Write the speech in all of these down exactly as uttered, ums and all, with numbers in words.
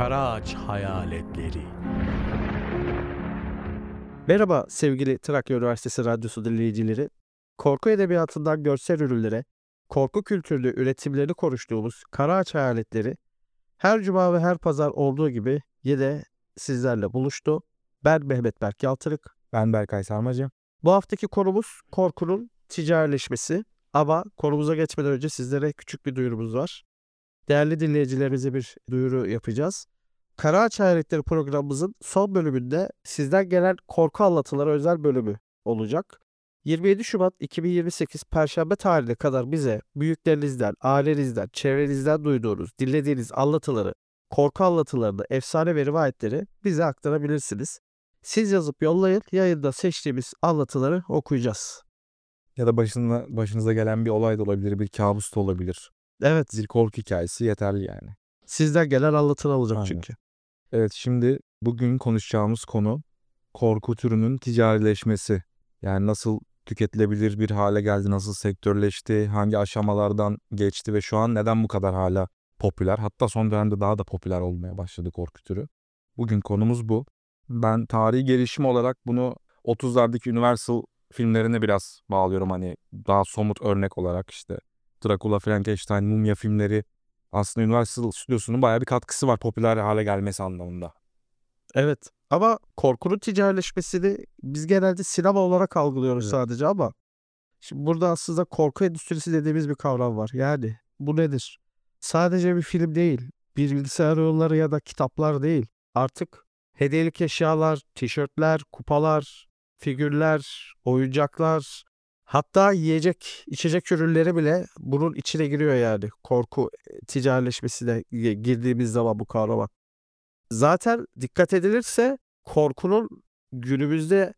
Karaağaç Hayaletleri. Merhaba sevgili Trakya Üniversitesi Radyosu dinleyicileri. Korku edebiyatından görsel ürünlere, korku kültürlü üretimlerini konuştuğumuz Karaağaç Hayaletleri her cuma ve her pazar olduğu gibi yine sizlerle buluştu. Ben Mehmet Berk Yaltırık. Ben Berkay Sarmacı. Bu haftaki konumuz korkunun ticarileşmesi. Ama konumuza geçmeden önce sizlere küçük bir duyurumuz var. Değerli dinleyicilerimize bir duyuru yapacağız. Karaağaç Hayaletleri programımızın son bölümünde sizden gelen korku anlatıları özel bölümü olacak. yirmi yedi Şubat iki bin yirmi sekiz Perşembe tarihine kadar bize büyüklerinizden, ailenizden, çevrenizden duyduğunuz, dinlediğiniz anlatıları, korku anlatılarını, efsane ve rivayetleri bize aktarabilirsiniz. Siz yazıp yollayın, yayında seçtiğimiz anlatıları okuyacağız. Ya da başına, başınıza gelen bir olay da olabilir, bir kabus da olabilir. Evet, Bir korku hikayesi yeterli yani. sizden gelen anlatılar olacak Aynen. çünkü. Evet, şimdi bugün konuşacağımız konu korku türünün ticarileşmesi. Yani nasıl tüketilebilir bir hale geldi, nasıl sektörleşti, hangi aşamalardan geçti ve şu an neden bu kadar hala popüler? Hatta son dönemde daha da popüler olmaya başladı korku türü. Bugün konumuz bu. Ben tarihi gelişim olarak bunu otuzlardaki Universal filmlerine biraz bağlıyorum. Hani daha somut örnek olarak işte Dracula, Frankenstein, Mumya filmleri aslında Universal Stüdyosu'nun bayağı bir katkısı var popüler hale gelmesi anlamında. Evet, ama korkunun ticarileşmesini biz genelde sinema olarak algılıyoruz Evet. sadece ama şimdi burada aslında korku endüstrisi dediğimiz bir kavram var. Yani bu nedir? Sadece bir film değil, bir bilgisayar oyunları ya da kitaplar değil. Artık hediyelik eşyalar, tişörtler, kupalar, figürler, oyuncaklar, hatta yiyecek, içecek ürünleri bile bunun içine giriyor yani. Korku e, ticarileşmesine gi- girdiğimiz zaman bu kavrama. Zaten dikkat edilirse korkunun günümüzde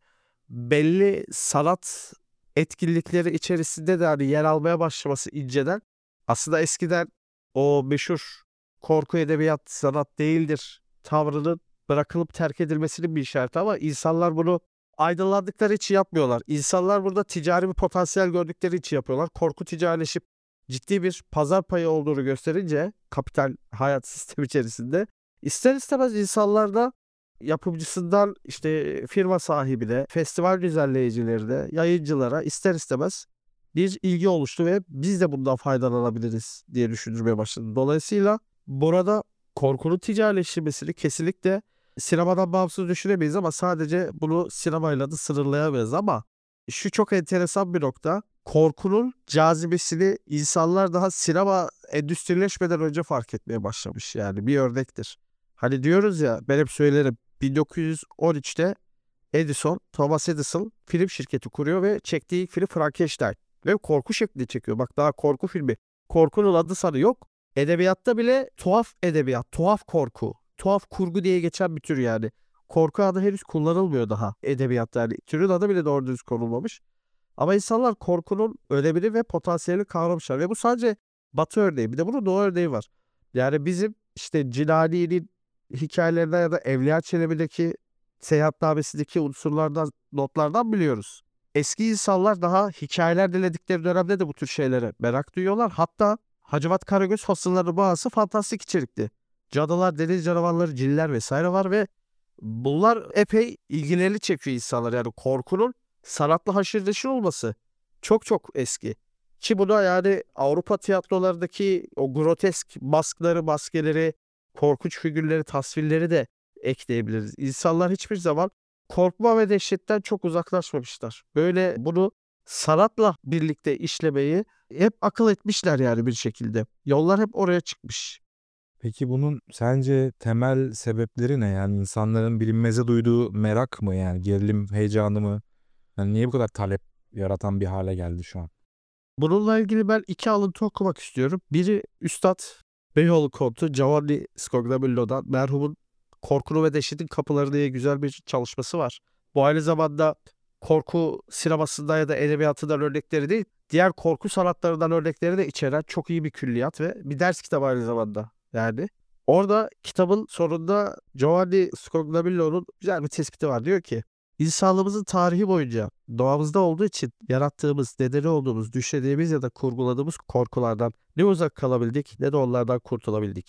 belli sanat etkinlikleri içerisinde de hani yer almaya başlaması inceden, aslında eskiden o meşhur korku edebiyat sanat değildir tavrının bırakılıp terk edilmesinin bir işareti ama insanlar bunu aydınlandıkları için yapmıyorlar. İnsanlar burada ticari bir potansiyel gördükleri için yapıyorlar. Korku ticarileşip ciddi bir pazar payı olduğunu gösterince kapital hayat sistemi içerisinde İster istemez insanlar da yapımcısından işte firma sahibine, festival düzenleyicilerine, yayıncılara ister istemez bir ilgi oluştu ve biz de bundan faydalanabiliriz diye düşünmeye başladı. Dolayısıyla burada korkunun ticarileşmesini kesinlikle sinemadan bağımsız düşünemeyiz ama sadece bunu sinemayla da sınırlayamayız ama şu çok enteresan bir nokta. Korkunun cazibesini insanlar daha sinema endüstrileşmeden önce fark etmeye başlamış, yani bir örnektir. Hani diyoruz ya, ben hep söylerim, bin dokuz yüz on üçte Edison, Thomas Edison film şirketi kuruyor ve çektiği ilk film Frankenstein. Ve korku şeklinde çekiyor. Bak, daha korku filmi. Korkunun adı sanı yok. Edebiyatta bile tuhaf edebiyat, tuhaf korku, tuhaf kurgu diye geçen bir tür yani. Korku adı henüz kullanılmıyor daha edebiyatta. Yani türün adı bile doğru düz konulmamış. Ama insanlar korkunun önemini ve potansiyelini kavramışlar. Ve bu sadece Batı örneği. Bir de bunun Doğu örneği var. Yani bizim işte Cinani'nin hikayelerinde ya da Evliya Çelebi'deki seyahatnamesindeki unsurlardan, notlardan biliyoruz. Eski insanlar daha hikayeler dinledikleri dönemde de bu tür şeylere merak duyuyorlar. Hatta Hacivat Karagöz fasılları bazısı fantastik içerikli. Cadılar, deniz canavarları, cinler vesaire var ve bunlar epey ilgilerini çekiyor insanlar. Yani korkunun sanatla haşır neşir olması çok çok eski. Ki buna yani Avrupa tiyatrolarındaki o grotesk maskları, maskeleri, korkunç figürleri, tasvirleri de ekleyebiliriz. İnsanlar hiçbir zaman korkma ve dehşetten çok uzaklaşmamışlar. Böyle bunu sanatla birlikte işlemeyi hep akıl etmişler yani bir şekilde. Yollar hep oraya çıkmış. Peki bunun sence temel sebepleri ne? Yani insanların bilinmeze duyduğu merak mı, yani gerilim, heyecanı mı? Yani niye bu kadar talep yaratan bir hale geldi şu an? Bununla ilgili ben iki alıntı okumak istiyorum. Biri Üstad Beyoğlu Kontu Giovanni Scognamillo'dan, merhumun Korkunu ve Dehşetin Kapıları diye güzel bir çalışması var. Bu aynı zamanda korku sinemasından ya da edebiyatından örnekleri değil, diğer korku sanatlarından örnekleri de içeren çok iyi bir külliyat ve bir ders kitabı aynı zamanda. Yani orada kitabın sonunda Giovanni Scognamillo'nun güzel bir tespiti var. Diyor ki, İnsanlığımızın tarihi boyunca doğamızda olduğu için yarattığımız, nedeni olduğumuz, düşlediğimiz ya da kurguladığımız korkulardan ne uzak kalabildik ne de onlardan kurtulabildik.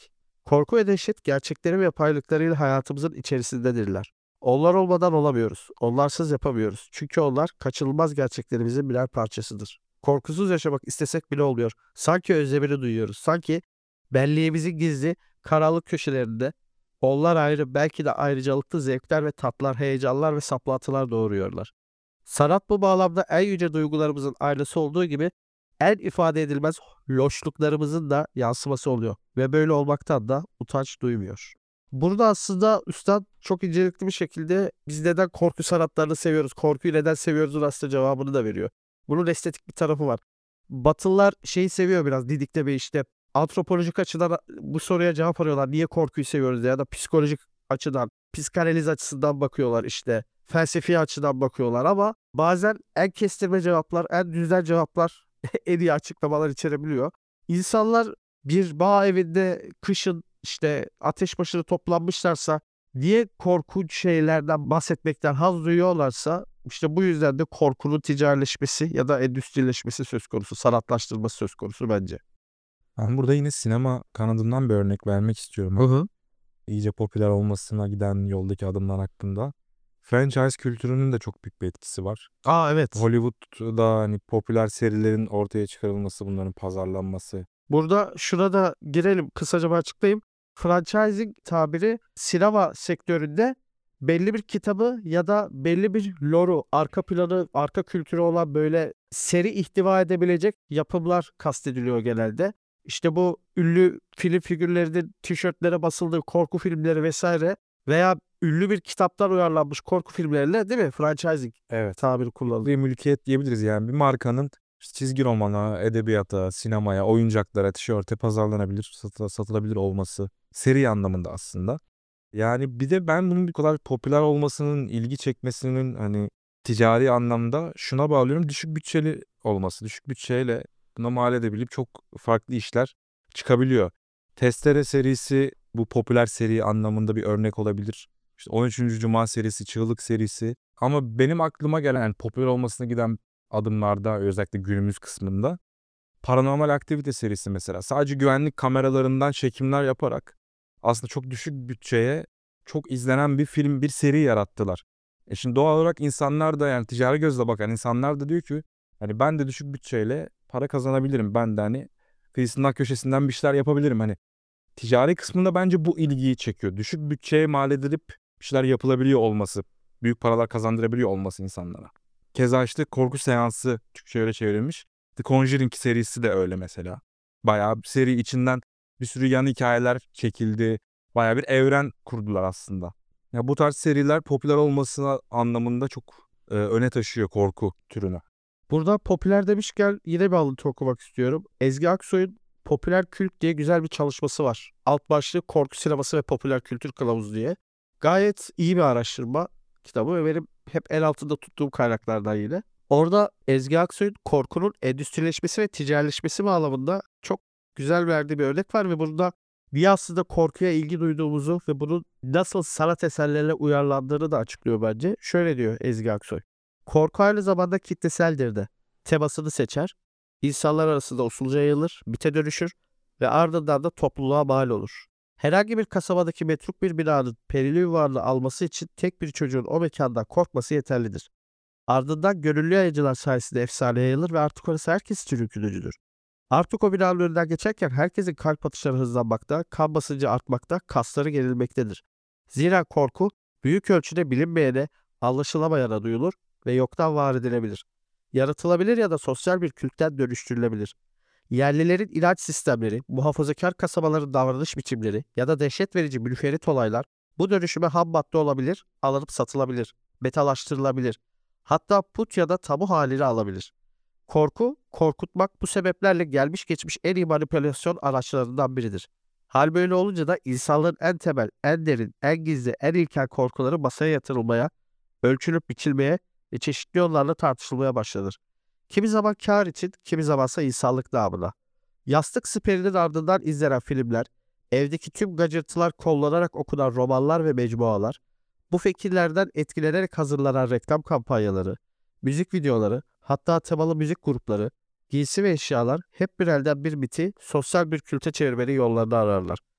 Korku ve dehşet gerçekleri ve yapaylıklarıyla hayatımızın içerisindedirler. Onlar olmadan olamıyoruz. Onlarsız yapamıyoruz. Çünkü onlar kaçınılmaz gerçeklerimizin birer parçasıdır. Korkusuz yaşamak istesek bile olmuyor. Sanki özlemini duyuyoruz. Sanki benliğimizin gizli, karanlık köşelerinde onlar ayrı, belki de ayrıcalıklı zevkler ve tatlar, heyecanlar ve saplantılar doğuruyorlar. Sanat bu bağlamda en yüce duygularımızın aynası olduğu gibi en ifade edilmez loşluklarımızın da yansıması oluyor. Ve böyle olmaktan da utanç duymuyor. Burada aslında Üstad çok incelikli bir şekilde biz neden korku sanatlarını seviyoruz, korkuyu neden seviyoruzun aslında cevabını da veriyor. Bunun estetik bir tarafı var. Batılılar şeyi seviyor biraz didikleme işte. Antropolojik açıdan bu soruya cevap arıyorlar. Niye korkuyu seviyoruz ya da psikolojik açıdan, psikanaliz açısından bakıyorlar işte. Felsefi açıdan bakıyorlar ama bazen en kestirme cevaplar, en düzgün cevaplar en iyi açıklamalar içerebiliyor. İnsanlar bir bağ evinde kışın işte ateş başına toplanmışlarsa niye korkunç şeylerden bahsetmekten haz duyuyorlarsa işte bu yüzden de korkunun ticarileşmesi ya da endüstrileşmesi söz konusu, sanatlaştırılması söz konusu bence. Ben burada yine sinema kanadından bir örnek vermek istiyorum. Hı hı. İyice popüler olmasına giden yoldaki adımlar hakkında. Franchise kültürünün de çok büyük bir etkisi var. Aa evet. Hollywood'da hani popüler serilerin ortaya çıkarılması, bunların pazarlanması. Burada şuna da girelim, kısaca bir açıklayayım. Franchising tabiri sinema sektöründe belli bir kitabı ya da belli bir lore'u, arka planı, arka kültürü olan böyle seri ihtiva edebilecek yapımlar kastediliyor genelde. İşte bu ünlü film figürlerinin tişörtlere basıldığı korku filmleri vesaire veya ünlü bir kitaptan uyarlanmış korku filmleriyle değil mi? Franchising Evet. tabiri kullanılıyor. Bir mülkiyet diyebiliriz yani. Bir markanın işte çizgi romana, edebiyata, sinemaya, oyuncaklara, tişörte pazarlanabilir, satı- satılabilir olması. Seri anlamında aslında. Yani bir de ben bunun bu kadar popüler olmasının, ilgi çekmesinin hani ticari anlamda şuna bağlıyorum. Düşük bütçeli olması. Düşük bütçeyle buna mal edebilip çok farklı işler çıkabiliyor. Testere serisi bu popüler seri anlamında bir örnek olabilir. İşte on üçüncü Cuma serisi, Çığlık serisi. Ama benim aklıma gelen yani popüler olmasına giden adımlarda özellikle günümüz kısmında Paranormal Aktivite serisi mesela. Sadece güvenlik kameralarından çekimler yaparak aslında çok düşük bütçeye çok izlenen bir film, bir seri yarattılar. E şimdi doğal olarak insanlar da yani ticari gözle bakan insanlar da diyor ki hani ben de düşük bütçeyle para kazanabilirim. Ben de hani kıyısından köşesinden bir şeyler yapabilirim. Hani ticari kısmında bence bu ilgiyi çekiyor. Düşük bütçeye mal edilip bir şeyler yapılabiliyor olması, büyük paralar kazandırabiliyor olması insanlara. Keza işte korku seansı Türkçe'ye öyle çevrilmiş. The Conjuring serisi de öyle mesela. Bayağı bir seri içinden bir sürü yan hikayeler çekildi. Bayağı bir evren kurdular aslında. Ya bu tarz seriler popüler olmasına anlamında çok e, öne taşıyor korku türünü. Burada popüler demişken yine bir alıntı okumak istiyorum. Ezgi Aksoy'un Popüler Kült diye güzel bir çalışması var. Alt başlığı Korku Sineması ve Popüler Kültür Kılavuzu diye. Gayet iyi bir araştırma kitabı ve benim hep el altında tuttuğum kaynaklardan yine. Orada Ezgi Aksoy'un korkunun endüstrileşmesi ve ticarileşmesi bağlamında çok güzel verdiği bir örnek var ve burada niye aslında korkuya ilgi duyduğumuzu ve bunun nasıl sanat eserlerine uyarlandığını da açıklıyor bence. Şöyle diyor Ezgi Aksoy. Korku aynı zamanda kitleseldir de. Temasını seçer, insanlar arasında usulca yayılır, bite dönüşür ve ardından da topluluğa mal olur. Herhangi bir kasabadaki metruk bir binanın perili ünvanını alması için tek bir çocuğun o mekandan korkması yeterlidir. Ardından gönüllü yayıncılar sayesinde efsane yayılır ve artık orası herkes için ürkütücüdür. Artık o binanın önünden geçerken herkesin kalp atışları hızlanmakta, kan basıncı artmakta, kasları gerilmektedir. Zira korku büyük ölçüde bilinmeyene, anlaşılamayana duyulur ve yoktan var edilebilir. Yaratılabilir ya da sosyal bir kültten dönüştürülebilir. Yerlilerin inanç sistemleri, muhafazakar kasabaların davranış biçimleri ya da dehşet verici münferit olaylar bu dönüşüme ham madde olabilir, alınıp satılabilir, metalaştırılabilir. Hatta put ya da tabu halini alabilir. Korku, korkutmak bu sebeplerle gelmiş geçmiş en iyi manipülasyon araçlarından biridir. Hal böyle olunca da insanların en temel, en derin, en gizli, en ilkel korkuları masaya yatırılmaya, ölçülüp biçilmeye ve çeşitli yollarla tartışılmaya başlanır. Kimi zaman kar için, kimi zamansa insanlık namına. Yastık siperinin ardından izlenen filmler, evdeki tüm gacırtılar kollanarak okunan romanlar ve mecmualar, bu fikirlerden etkilenerek hazırlanan reklam kampanyaları, müzik videoları, hatta temalı müzik grupları, giysi ve eşyalar hep bir elden bir biti sosyal bir külte çevirmenin yollarını ararlar.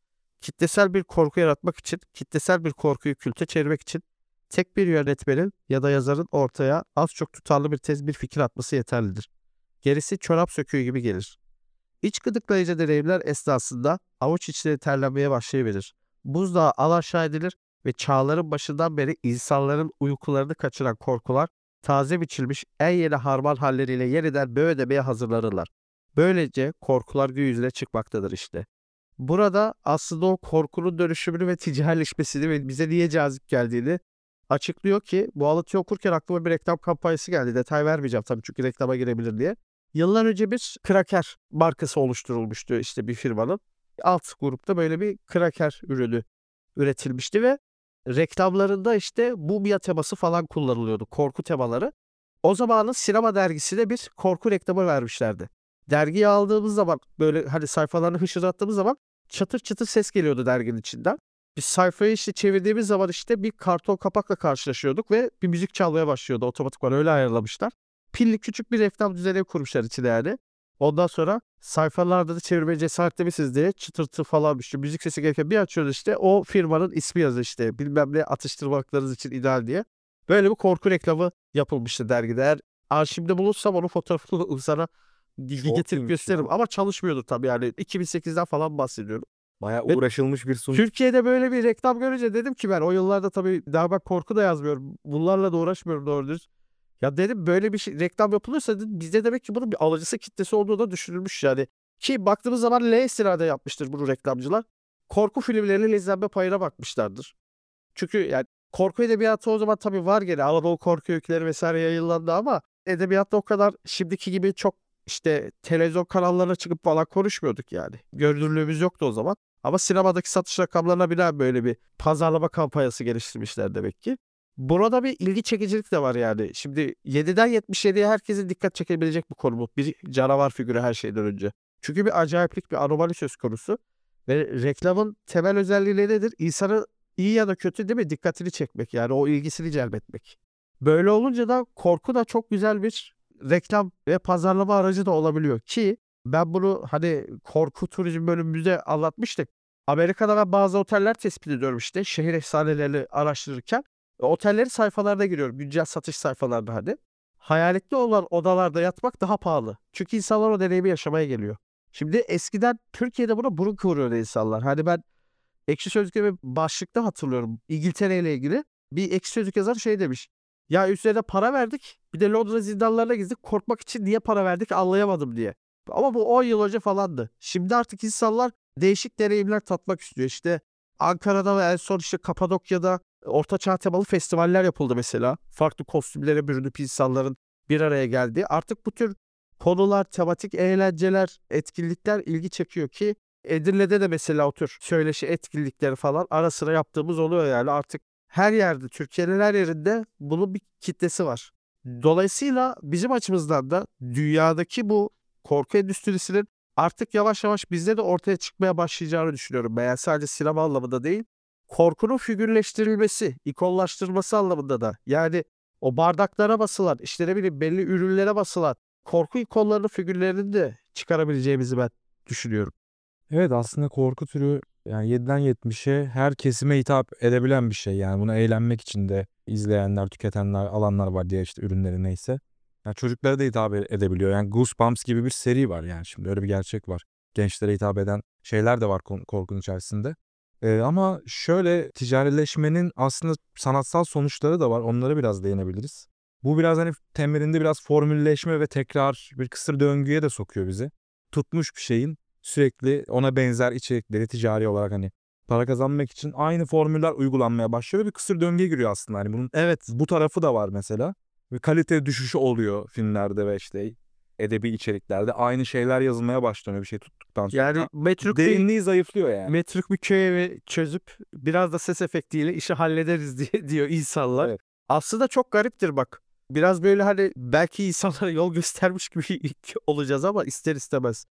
kitlesel bir korku yaratmak için, kitlesel bir korkuyu külte çevirmek için tek bir yönetmenin ya da yazarın ortaya az çok tutarlı bir tez, bir fikir atması yeterlidir. Gerisi çorap söküğü gibi gelir. İç gıdıklayıcı deneyimler esnasında avuç içleri terlenmeye başlayabilir. Buzdağı alaşağı edilir ve çağların başından beri insanların uykularını kaçıran korkular taze biçilmiş en yeni harman halleriyle yeniden böğ ödemeye hazırlanırlar. Böylece korkular gün yüzüne çıkmaktadır işte. Burada aslında o korkunun dönüşümünü ve ticarileşmesini ve bize niye cazip geldiğini açıklıyor ki bu alıntıyı okurken aklıma bir reklam kampanyası geldi. Detay vermeyeceğim tabii çünkü reklama girebilir diye. Yıllar önce bir kraker markası oluşturulmuştu işte bir firmanın. Alt grupta böyle bir kraker ürünü üretilmişti ve reklamlarında işte mumya teması falan kullanılıyordu. Korku temaları. O zamanın Sinema dergisine bir korku reklamı vermişlerdi. Dergiyi aldığımız zaman böyle hani sayfalarını hışırdattığımız zaman çatır çatır ses geliyordu derginin içinden. Biz sayfayı işte çevirdiğimiz zaman işte bir karton kapakla karşılaşıyorduk ve bir müzik çalmaya başlıyordu otomatikman, öyle ayarlamışlar. Pilli küçük bir reklam düzeni kurmuşlar içine yani. Ondan sonra sayfalarda da çevirmeye cesaretlemişsiniz diye çıtırtı falan işte müzik sesi gelirken bir açıyoruz işte o firmanın ismi yazıyor işte bilmem ne atıştırmalıklarınız için ideal diye. Böyle bir korku reklamı yapılmıştı dergide. Eğer arşivde bulursam onun fotoğrafını sana getirip iyiymiş gösteririm. ya. Ama çalışmıyordu tabii yani iki bin sekizden falan bahsediyorum. Bayağı Ve uğraşılmış bir sunuş. Türkiye'de böyle bir reklam görünce dedim ki ben o yıllarda tabii daha ben korku da yazmıyorum. Bunlarla da uğraşmıyorum doğru dürüst. Ya dedim böyle bir şey, reklam yapılırsa dedim, bizde demek ki bunun bir alıcısı kitlesi olduğu da düşünülmüş yani. Ki baktığımız zaman L istirade yapmıştır bunu reklamcılar. Korku filmlerinin izlenme payına bakmışlardır. Çünkü yani korku edebiyatı o zaman tabii var gene. Anadolu korku öyküleri vesaire yayınlandı ama edebiyatta o kadar şimdiki gibi çok işte televizyon kanallarına çıkıp falan konuşmuyorduk yani. Görünürlüğümüz yoktu o zaman. Ama sinemadaki satış rakamlarına binaen böyle bir pazarlama kampanyası geliştirmişler demek ki. Burada bir ilgi çekicilik de var yani. Şimdi yediden yetmiş yediye herkesin dikkat çekebilecek bir konu bu. Bir canavar figürü her şeyden önce. Çünkü bir acayiplik, bir anomali söz konusu. Ve reklamın temel özelliği nedir? İnsanı iyi ya da kötü değil mi? Dikkatini çekmek yani o ilgisini celbetmek. Böyle olunca da korku da çok güzel bir reklam ve pazarlama aracı da olabiliyor ki ben bunu hani korku turizm bölümümüzde anlatmıştık. Amerika'da ben bazı oteller tespit ediyorum işte şehir efsanelerini araştırırken. Otellerin sayfalarına giriyorum. Güncel satış sayfalarında hani. Hayaletli olan odalarda yatmak daha pahalı. Çünkü insanlar o deneyimi yaşamaya geliyor. Şimdi eskiden Türkiye'de buna burun kıvırıyordu insanlar. Hani ben Ekşi Sözlük'te bir başlıkta hatırlıyorum. İngiltere ile ilgili bir Ekşi Sözlük yazarı şey demiş. Ya üzerine para verdik. Bir de Londra zindanlarına gizdik. Korkmak için niye para verdik anlayamadım diye. Ama bu on yıl önce falandı. Şimdi artık insanlar değişik deneyimler tatmak istiyor. İşte Ankara'da ve en son işte Kapadokya'da Orta Çağ temalı festivaller yapıldı mesela. Farklı kostümlere bürünüp insanların bir araya geldiği. Artık bu tür konular, tematik eğlenceler, etkinlikler ilgi çekiyor ki Edirne'de de mesela o tür söyleşi etkinlikleri falan ara sıra yaptığımız oluyor yani artık her yerde, Türkiye'nin her yerinde bunun bir kitlesi var. Dolayısıyla bizim açımızdan da dünyadaki bu korku endüstrisinin artık yavaş yavaş bizde de ortaya çıkmaya başlayacağını düşünüyorum. Yani sadece sinema anlamında değil, korkunun figürleştirilmesi, ikonlaştırılması anlamında da. Yani o bardaklara basılan, işte ne bileyim belli ürünlere basılan korku ikonlarının figürlerini de çıkarabileceğimizi ben düşünüyorum. Evet, aslında korku türü yani yediden yetmişe her kesime hitap edebilen bir şey. Yani bunu eğlenmek için de izleyenler, tüketenler, alanlar var diye işte ürünleri neyse. Yani çocuklara da hitap e- edebiliyor. Yani Goosebumps gibi bir seri var yani şimdi öyle bir gerçek var. Gençlere hitap eden şeyler de var kon- korkunun içerisinde. Ee, ama şöyle ticarileşmenin aslında sanatsal sonuçları da var. Onlara biraz değinebiliriz. Bu biraz hani temelinde biraz formülleşme ve tekrar bir kısır döngüye de sokuyor bizi. Tutmuş bir şeyin sürekli ona benzer içerikleri ticari olarak hani para kazanmak için aynı formüller uygulanmaya başlıyor ve bir kısır döngüye giriyor aslında. Hani bunun Evet. bu tarafı da var mesela. Ve kalite düşüşü oluyor filmlerde ve işte edebi içeriklerde. Aynı şeyler yazılmaya başlanıyor bir şey tuttuktan sonra. Yani metruk bir, Derinliği zayıflıyor yani. metruk bir köy evi çözüp biraz da ses efektiyle işi hallederiz diye diyor insanlar. Evet. Aslında çok gariptir bak. Biraz böyle hani belki insanlara yol göstermiş gibi olacağız ama ister istemez.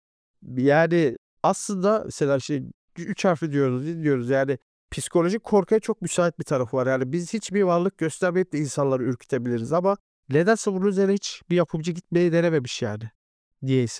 Yani aslında mesela şey üç harfli diyoruz, diyoruz yani psikolojik korkuya çok müsait bir tarafı var. Yani biz hiçbir varlık göstermeyip de insanları ürkütebiliriz ama nedense bunun üzerine hiç bir yapımcı gitmeyi denememiş yani. Niyeyse.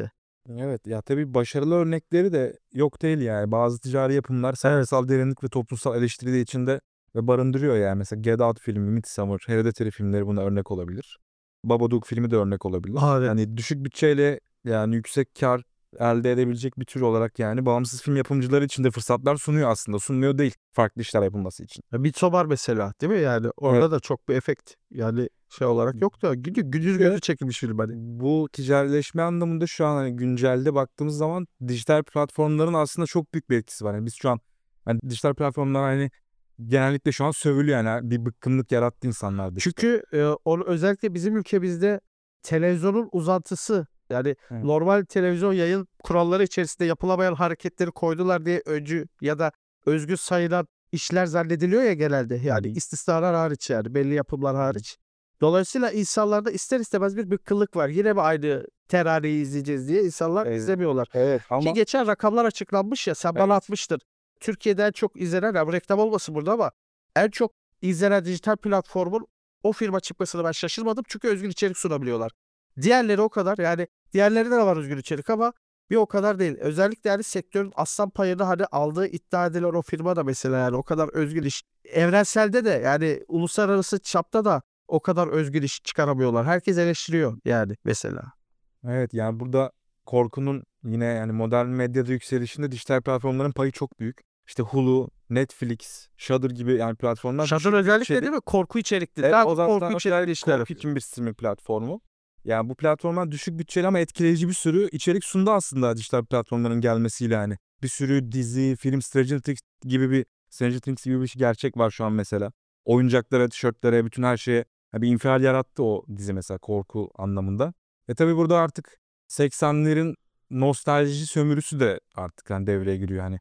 Evet ya tabii başarılı örnekleri de yok değil yani. Bazı ticari yapımlar sanatsal derinlik ve toplumsal eleştiri de içinde ve barındırıyor yani. Mesela Get Out filmi, Midsommar, Hereditary filmleri buna örnek olabilir. Babadook filmi de örnek olabilir. Aa, evet. Yani düşük bütçeyle yani yüksek kar elde edebilecek bir tür olarak yani bağımsız film yapımcıları için de fırsatlar sunuyor aslında. Sunmuyor değil farklı işler yapılması için. Ya Midsommar mesela değil mi? Yani orada da çok bir efekt yani şey olarak yok da güdü, güdüz gözü çekilmiş film hani. Bu ticarileşme anlamında şu an hani güncelde baktığımız zaman dijital platformların aslında çok büyük bir etkisi var. Yani biz şu an hani dijital platformlar hani genellikle şu an sövülüyor yani bir bıkkınlık yarattı insanlarda. işte. Çünkü e, onu özellikle bizim ülkemizde televizyonun uzantısı yani Evet. normal televizyon yayın kuralları içerisinde yapılamayan hareketleri koydular diye öncü ya da özgür sayılan işler zannediliyor ya genelde. Yani istisnalar hariç yani belli yapımlar hariç. Dolayısıyla insanlarda ister istemez bir bıkkınlık var. Yine mi aynı teraneyi izleyeceğiz diye insanlar Evet. izlemiyorlar. Evet Ki ama geçen rakamlar açıklanmış ya sen bana Evet. atmıştın. Türkiye'de en çok izlenen, ya bu reklam olmasın burada ama en çok izlenen dijital platformun o firma çıkmasına ben şaşırmadım. Çünkü özgün içerik sunabiliyorlar. Diğerleri o kadar yani diğerlerinde de var özgün içerik ama bir o kadar değil. Özellikle yani sektörün aslan payını hani aldığı iddia edilen o firma da mesela yani o kadar özgün iş. Evrenselde de yani uluslararası çapta da o kadar özgün iş çıkaramıyorlar. Herkes eleştiriyor yani mesela. evet yani burada korkunun yine yani modern medyada yükselişinde dijital platformların payı çok büyük. İşte Hulu, Netflix, Shudder gibi yani platformlar Shudder düşük özellikle bütçeli. değil mi? Korku içerikli. Evet, Tam o zaten korku içerikli özellikle işler korku yapıyor. için bir streaming platformu. Yani bu platformlar düşük bütçeli ama etkileyici bir sürü içerik sundu aslında dijital platformların gelmesiyle hani. Bir sürü dizi, film, Stranger Things gibi bir Stranger Things gibi bir şey gerçek var şu an mesela. Oyuncaklara, tişörtlere, bütün her şeye yani bir infial yarattı o dizi mesela korku anlamında. E tabi burada artık seksenlerin nostalji sömürüsü de artık hani devreye giriyor hani.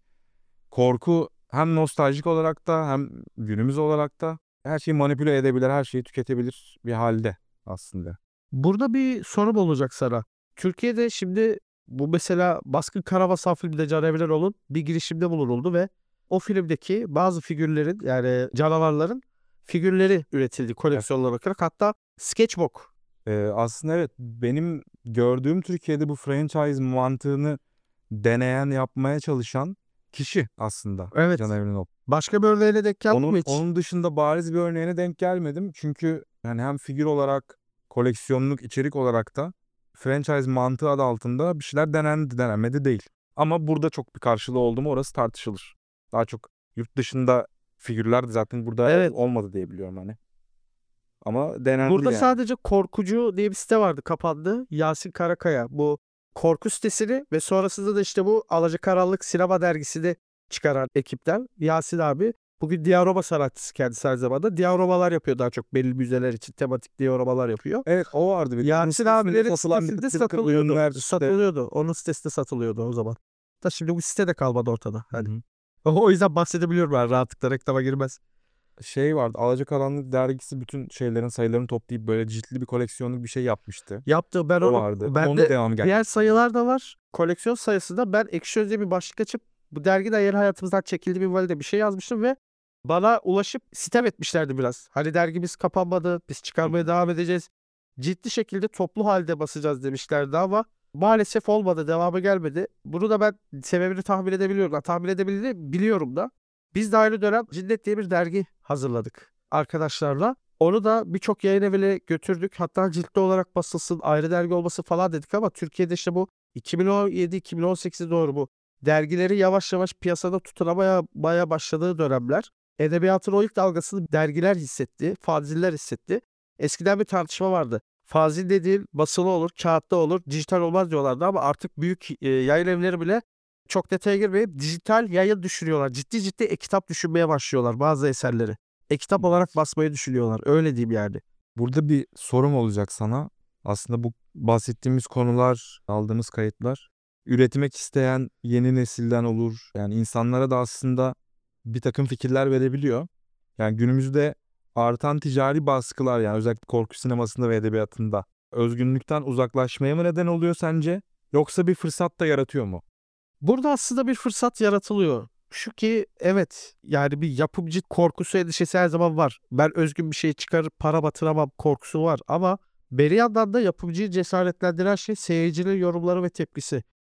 Korku hem nostaljik olarak da hem günümüz olarak da her şeyi manipüle edebilir, her şeyi tüketebilir bir halde aslında. Burada bir sorum olacak sana. Türkiye'de şimdi bu mesela Baskın Karabasan filminde Can Evreroğlu'nun bir girişimde bulunuldu ve o filmdeki bazı figürlerin yani canavarların figürleri üretildi koleksiyonlara bakarak. Hatta sketchbook. Ee, aslında evet benim gördüğüm Türkiye'de bu franchise mantığını deneyen, yapmaya çalışan kişi aslında Evet. Can Evrenol. Başka bir örneğine denk geldin mi Onun hiç? onun dışında bariz bir örneğine denk gelmedim. Çünkü yani hem figür olarak, koleksiyonluk içerik olarak da franchise mantığı adı altında bir şeyler denendi, denenmedi değil. Ama burada çok bir karşılığı oldu mu orası tartışılır. Daha çok yurt dışında figürler de zaten burada Evet. olmadı diye biliyorum hani. Ama denendi Burada yani. sadece Korkucu diye bir site vardı, kapandı. Yasin Karakaya bu korku sitesini ve sonrasında da işte bu Alacakaranlık Sinema dergisini çıkaran ekipten Yasin abi. Bugün diorama sanatçısı kendisi aynı zamanda. Diorabalar yapıyor daha çok belli müzeler için tematik diorabalar yapıyor. Evet o vardı. Bir Yasin abilerin satılan bir sitesinde takım satılıyordu. ürünler işte. Satılıyordu. Onun sitesinde satılıyordu o zaman. Da şimdi bu site de kalmadı ortada. Hani. Hı hı. O yüzden bahsedebiliyorum ben rahatlıkla reklama girmez. Şey vardı. Alacakaranlık dergisi bütün şeylerin sayılarını toplayıp böyle ciltli bir koleksiyonluk bir şey yapmıştı. Yaptı ben O onu vardı. ben Onun de devamı geldi. diğer sayılar da var. Koleksiyon sayısında ben Ekşi Sözlüğe bir başlık açıp bu dergiden yer hayatımızdan çekildi bir valide bir şey yazmıştım ve bana ulaşıp sitem etmişlerdi biraz. Hani dergimiz kapanmadı, biz çıkarmaya devam edeceğiz. Ciddi şekilde toplu halde basacağız demişlerdi ama maalesef olmadı, devamı gelmedi. Bunu da ben sebebini tahmin edebiliyorum. Tahmin edebildiğini biliyorum da. Biz de aynı dönem Cinnet diye bir dergi hazırladık arkadaşlarla. Onu da birçok yayın evine götürdük. Hatta ciltli olarak basılsın, ayrı dergi olması falan dedik ama Türkiye'de işte bu iki bin on yedi iki bin on sekize doğru bu dergileri yavaş yavaş piyasada tutunamaya baya başladığı dönemler. Edebiyatın o ilk dalgasını dergiler hissetti, fanzinler hissetti. Eskiden bir tartışma vardı. Fanzin dediğin basılı olur, kağıtta olur, dijital olmaz diyorlardı ama artık büyük e, yayın evleri bile çok detaya girmeyip dijital yayın düşünüyorlar. Ciddi ciddi e-kitap düşünmeye başlıyorlar bazı eserleri. E-kitap olarak basmayı düşünüyorlar. Öyle diyeyim yani. Burada bir sorum olacak sana. Aslında bu bahsettiğimiz konular, aldığımız kayıtlar üretmek isteyen yeni nesilden olur. Yani insanlara da aslında bir takım fikirler verebiliyor. Yani günümüzde artan ticari baskılar yani özellikle korku sinemasında ve edebiyatında özgünlükten uzaklaşmaya mı neden oluyor sence? Yoksa bir fırsat da yaratıyor mu? Burada aslında bir fırsat yaratılıyor. Şu ki evet yani bir yapımcı korkusu endişesi her zaman var. Ben özgün bir şey çıkarıp para batıramam korkusu var ama bir yandan da yapımcıyı cesaretlendiren şey seyircinin yorumları ve tepkisi.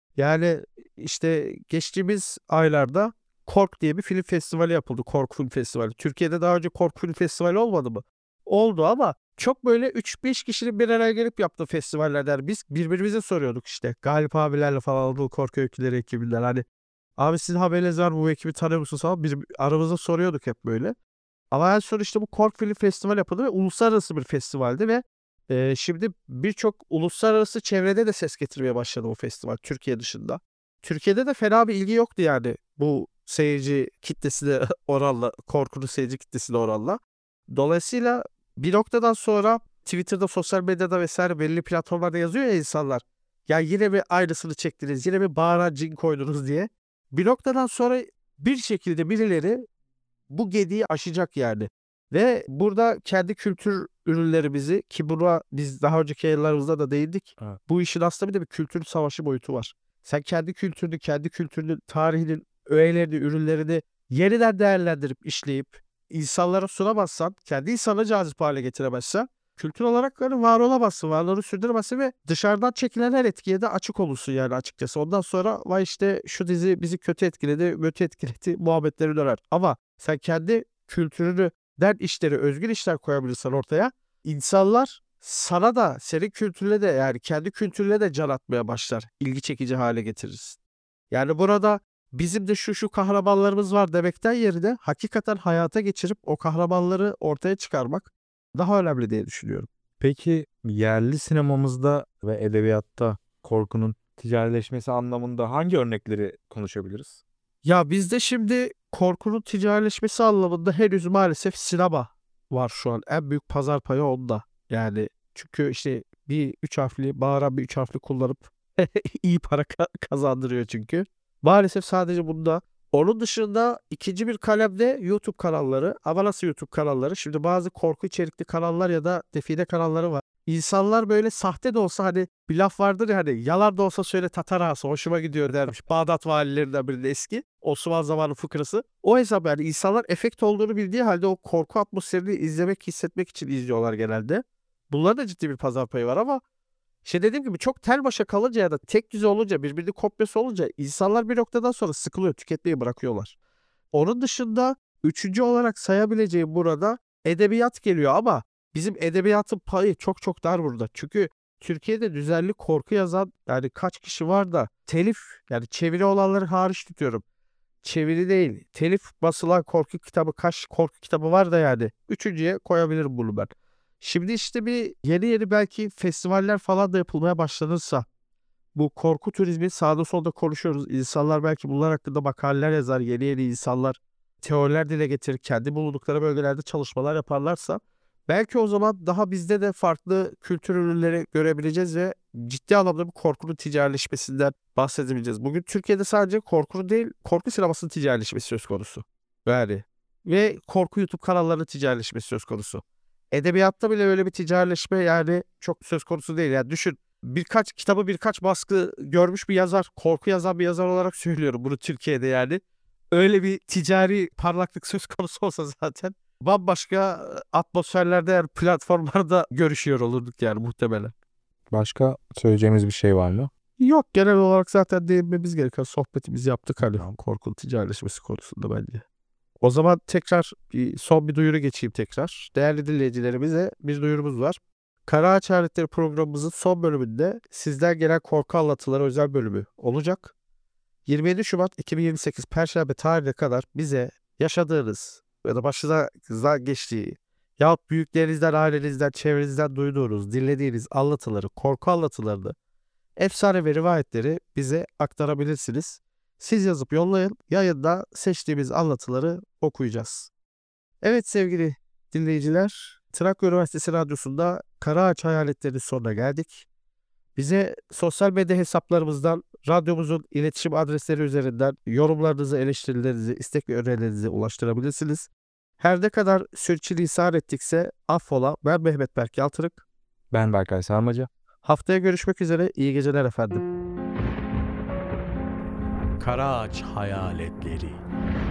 Yani işte geçtiğimiz aylarda Kork diye bir film festivali yapıldı. Kork Film Festivali. Türkiye'de daha önce Kork Film Festivali olmadı mı? Oldu ama çok böyle üç beş kişinin bir araya gelip yaptığı festivallerden biz birbirimize soruyorduk işte. Galip abilerle falan Anadolu Korku Öyküleri ekibinden. Hani abi sizin haberiniz var mı, bu ekibi tanıyor musunuz falan. Biz aramızda soruyorduk hep böyle. Ama en son işte bu Kork Film Festivali yapıldı ve uluslararası bir festivaldi ve e, şimdi birçok uluslararası çevrede de ses getirmeye başladı o festival Türkiye dışında. Türkiye'de de fena bir ilgi yoktu yani bu seyirci kitlesine oranla, korkunun seyirci kitlesine oranla. Dolayısıyla bir noktadan sonra Twitter'da, sosyal medyada vesaire belli platformlarda yazıyor ya insanlar. Ya yine bir aynısını çektiniz, yine bir bağıran cin koydunuz diye. Bir noktadan sonra bir şekilde birileri bu gediği aşacak yani. Ve burada kendi kültür ürünlerimizi, ki buna biz daha önceki yayınlarımızda da değindik. Evet. Bu işin aslında bir de bir kültür savaşı boyutu var. Sen kendi kültürünü, kendi kültürünün, tarihinin, öğelerini, ürünlerini yeniden değerlendirip, işleyip insanlara sunamazsan, kendi insanına cazip hale getiremezsen, kültür olarak hani var olamazsın, varlığını sürdüremezsin ve dışarıdan çekilen her etkiye de açık olursun yani açıkçası. Ondan sonra vay işte şu dizi bizi kötü etkiledi, kötü etkiledi muhabbetleri döner. Ama sen kendi kültürünü, dert işleri, özgür işler koyabilirsen ortaya, insanlar sana da, senin kültürüne de, yani kendi kültürüne de can atmaya başlar. İlgi çekici hale getirirsin. Yani burada bizim de şu şu kahramanlarımız var demekten yerine hakikaten hayata geçirip o kahramanları ortaya çıkarmak daha önemli diye düşünüyorum. Peki yerli sinemamızda ve edebiyatta korkunun ticarileşmesi anlamında hangi örnekleri konuşabiliriz? Ya bizde şimdi korkunun ticarileşmesi anlamında henüz maalesef sinema var şu an. En büyük pazar payı onda. Yani çünkü işte bir üç harfli, bağıran bir üç harfli kullanıp iyi para ka- kazandırıyor çünkü. Maalesef sadece bunda. Onun dışında ikinci bir kalemde YouTube kanalları. Ama nasıl YouTube kanalları? Şimdi bazı korku içerikli kanallar ya da define kanalları var. İnsanlar böyle sahte de olsa, hani bir laf vardır ya, hani yalan da olsa söyle Tatar ağası hoşuma gidiyor dermiş. Bağdat valilerinden biri de eski. Osmanlı zamanı fıkrası. O hesap yani insanlar efekt olduğunu bildiği halde o korku atmosferini izlemek, hissetmek için izliyorlar genelde. Bunların da ciddi bir pazar payı var ama işte dediğim gibi çok tel başa kalınca ya da tek düze olunca, birbirinin kopyası olunca insanlar bir noktadan sonra sıkılıyor, tüketmeyi bırakıyorlar. Onun dışında üçüncü olarak sayabileceğim burada edebiyat geliyor ama bizim edebiyatın payı çok çok dar burada. Çünkü Türkiye'de düzenli korku yazan yani kaç kişi var da telif, yani çeviri olanları hariç tutuyorum. Çeviri değil, telif basılan korku kitabı, kaç korku kitabı var da yani. Üçüncüye koyabilirim bunu ben. Şimdi işte bir yeni yeni belki festivaller falan da yapılmaya başlanırsa, bu korku turizmi sağda solda konuşuyoruz. İnsanlar belki bunlar hakkında makaleler yazar, yeni yeni insanlar teoriler dile getirir, kendi bulundukları bölgelerde çalışmalar yaparlarsa belki o zaman daha bizde de farklı kültür ürünleri görebileceğiz ve ciddi anlamda bir korkunun ticarileşmesinden bahsedebileceğiz. Bugün Türkiye'de sadece korkunun değil, korku sinemasının ticarileşmesi söz konusu. Yani ve korku YouTube kanallarının ticarileşmesi söz konusu. Edebiyatta bile öyle bir ticarileşme yani çok söz konusu değil. Yani düşün, birkaç kitabı birkaç baskı görmüş bir yazar, korku yazan bir yazar olarak söylüyorum bunu Türkiye'de yani. Öyle bir ticari parlaklık söz konusu olsa zaten bambaşka atmosferlerde, yani platformlarda görüşüyor olurduk yani muhtemelen. Başka söyleyeceğimiz bir şey var mı? Yok, genel olarak zaten değinmemiz gereken sohbetimizi yaptık hani korkunun ticarileşmesi konusunda bence. O zaman tekrar bir, son bir duyuru geçeyim tekrar. Değerli dinleyicilerimize bir duyurumuz var. Kara Ağaç Hayaletleri programımızın son bölümünde sizden gelen korku anlatıları özel bölümü olacak. yirmi yedi Şubat iki bin yirmi sekiz Perşembe tarihine kadar bize yaşadığınız ya da başınıza geçtiği yahut büyüklerinizden, ailenizden, çevrenizden duyduğunuz, dinlediğiniz anlatıları, korku anlatılarını, efsane ve rivayetleri bize aktarabilirsiniz. Siz yazıp yollayın. Yayında seçtiğimiz anlatıları okuyacağız. Evet sevgili dinleyiciler, Trakya Üniversitesi Radyosu'nda Kara Ağaç Hayaletleri sonuna geldik. Bize sosyal medya hesaplarımızdan, radyomuzun iletişim adresleri üzerinden yorumlarınızı, eleştirilerinizi, istek ve önerilerinizi ulaştırabilirsiniz. Her ne kadar sürçülisan ettikse affola. Ben Mehmet Berk Yaltırık. Ben Berkay Sarmaca. Haftaya görüşmek üzere. İyi geceler efendim. Kara Ağaç Hayaletleri.